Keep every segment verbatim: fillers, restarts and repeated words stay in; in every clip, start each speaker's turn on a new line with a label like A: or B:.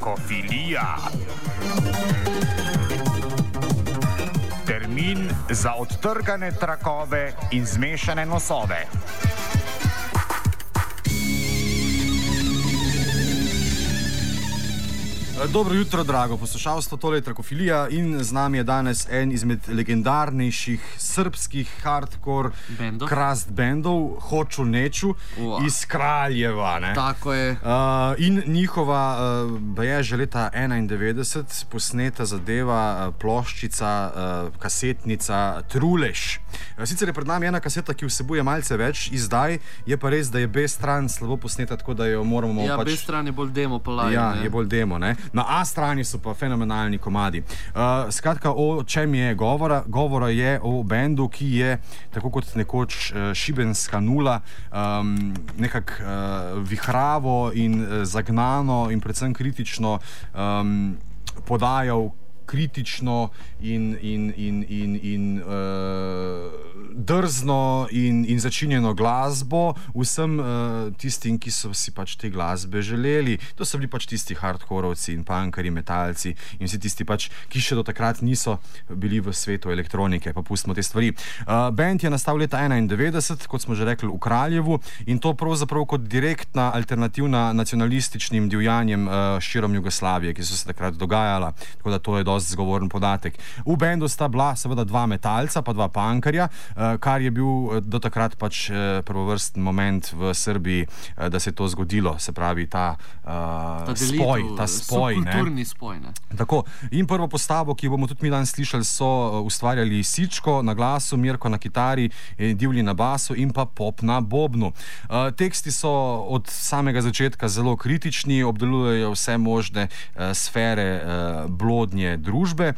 A: Trakofilija. Termin za odtrgane trakove in zmešane nosove.
B: Dobro jutro, drago poslušalstvo, tole je Trakofilija in z nami je danes en izmed legendarnejših srbskih hardcore crust bandov, Hoću Neću, wow. iz Kraljeva. Ne?
C: Tako je.
B: Uh, in njihova, uh, je že leta enaindevetdeset posneta zadeva, uh, ploščica, uh, kasetnica Trulež. Uh, sicer je pred nami ena kaseta, ki vsebuje malce več izdaj, je pa res, da je B stran slabo posneta, tako da jo moramo
C: ja,
B: pač...
C: Ja, B stran je bolj demo pa live.
B: Ja,
C: ne?
B: je bolj demo, ne? Na A strani so pa fenomenalni komadi. Uh, skratka, o čem je govora? Govora je o bendu, ki je, tako kot nekoč uh, Šibenska nula, um, nekako uh, vihravo in uh, zagnano in predvsem kritično um, podajal kritično in, in, in, in, in uh, drzno in, in začinjeno glasbo vsem uh, tistim, ki so si pač te glasbe želeli. To so bili pač tisti hardkorovci in punkari, metalci in vsi tisti pač, ki še do takrat niso bili v svetu elektronike, pa pustimo te stvari. Uh, band je nastal leta enaindevetdeset, kot smo že rekli, v Kraljevu in to pravzaprav kot direktna alternativna nacionalističnim divjanjem uh, širom Jugoslavije, ki so se takrat dogajala. Tako da to je dosti zgovoren podatek. V bendu sta bila seveda dva metalca, pa dva punkarja, kar je bil do takrat pač prvovrsten moment v Srbiji, da se je to zgodilo, se pravi ta, uh,
C: ta delitev,
B: spoj, ta spoj.
C: Subkulturni spoj, ne?
B: Tako. In prvo postavo, ki bomo tudi mi danes slišali, so ustvarjali Sičko na glasu, Mirko na kitari, Divli na basu in pa Pop na bobnu. Uh, teksti so od samega začetka zelo kritični, obdelujejo vse možne uh, sfere uh, blodnje družbe.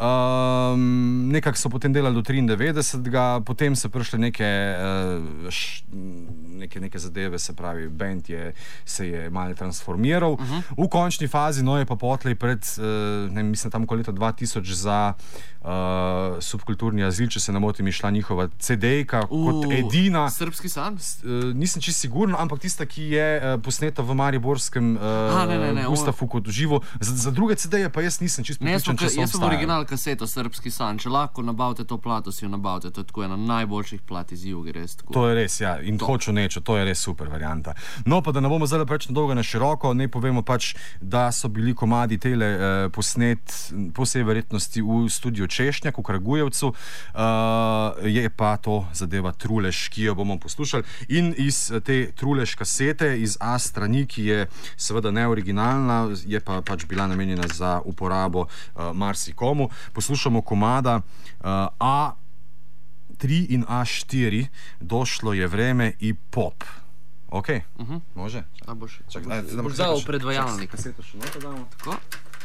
B: Um, nekako so potem delali do triindevetdesetega, potem so prišle neke, uh, š, neke, neke zadeve, se pravi, band je, se je malo transformiral. Uh-huh. V končni fazi, no je pa potlej pred, uh, ne mislim, tam ko leta dva tisoč za uh, subkulturni azil, če se ne motim, išla njihova C D-ka uh, kot edina.
C: Srpski san?
B: Uh, nisem čisto sigurno, ampak tista, ki je uh, posneta v mariborskem uh, Gustafu kot živo. Za, za druge C D-je pa jaz nisem čisto pripričan.
C: Jaz sem original kaseto Srpski san. Če lahko nabavite to plato, si jo nabavite. To je tako ena najboljših plat iz Juge, res tako.
B: To je res, ja. In to. Hoću Neću, to je res super varianta. No, pa da ne bomo zdaj preveč na dolgo na široko, ne povemo pač, da so bili komadi tele eh, posnet po vsej verjetnosti v studiu Češnjak v Kragujevcu. Uh, je pa to zadeva Trulež, ki jo bomo poslušali. In iz te Trulež kasete, iz A strani, ki je seveda neoriginalna, je pa pač bila namenjena za uporabo uh, marsikomu. Poslušamo komada uh, A tri in A štiri, Došlo je vreme i Pop. Ok, uh-huh. Može?
C: A boš,
B: Čak,
C: boš,
B: daj,
C: boš dal predvajalnik.
B: Kaseto še noto damo.
C: Tako.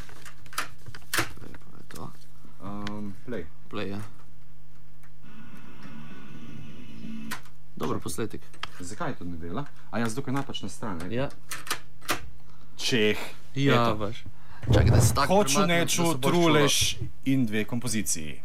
C: Lepo je to.
B: Um, play.
C: Play, ja. Dobro, posletek.
B: Zakaj to ne dela? A jaz dokaj napačna stran, ne?
C: Ja.
B: Čeh.
C: Ja, baš. Čakaj, da se tako
B: Hoću Neću, Trulež in dve kompoziciji.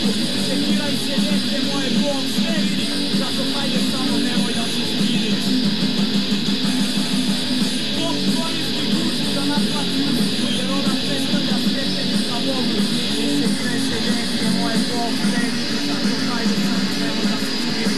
D: Sekiraj se, neke moje Bog sve vidi, zato hajde samo nemoj da se stidiš. Bog koristi kuću da naplati uslugu, jer ona predstavlja svećenika Bogu. Ne se kreše, neke moje Bog sve vidi, zato hajde samo nemoj da se stidiš.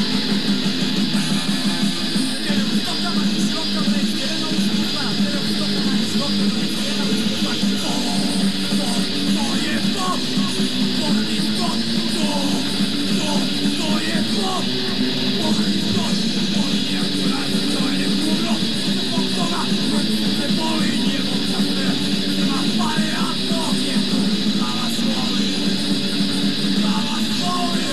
D: Teren u stokama i široka vreć, terena u skutla, teren u stokama i široka vreć, terena u skutla. To, to, to je Bog! Bog ti Bog! To, to, to je Bog! Bog ti Bog! On je kurat, to je kurno! Zbog toga ne boli njegov za sve! Nema pare, a Bog je tu! Da vas voli! Da vas voli!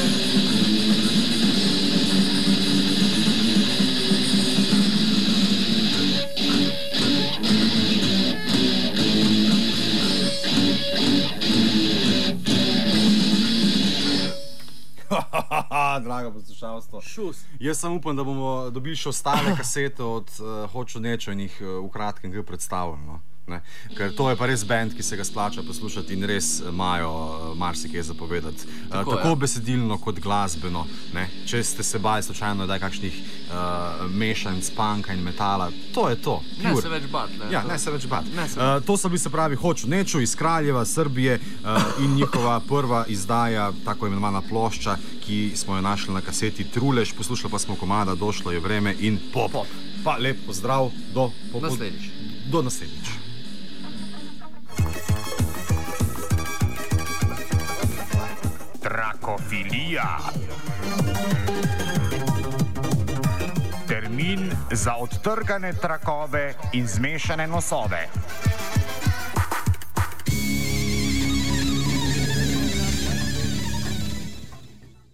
B: Drago poslušalstvo.
C: Šus.
B: Jaz sem upam, da bomo dobili še ostale kasete od uh, Hočo Nečo in jih uh, v kratkem kaj predstavili. No? Ne? Ker to je pa res band, ki se ga splača poslušati in res imajo uh, marsikaj zapovedati. Uh,
C: Tako,
B: tako
C: ja.
B: besedilno kot glasbeno. Ne? Če ste se bali slučajno, da je kakšnih uh, mešanc punka in metala, to je to.
C: Ne
B: Pure.
C: se več bat, ne?
B: Ja, ne se več bat.
C: Ne se
B: Uh, to so bili se pravi Hočo Nečo iz Kraljeva, Srbije uh, in njihova prva izdaja, tako imenovana plošča, ki smo jo našli na kaseti Trulež, poslušali pa smo komada Došlo je vreme in Pop.
C: Pop.
B: Pa lep pozdrav do po,
C: Naslednjič.
B: Do naslednjič.
A: Trakofilija. Termin za odtrgane trakove in zmešane nosove.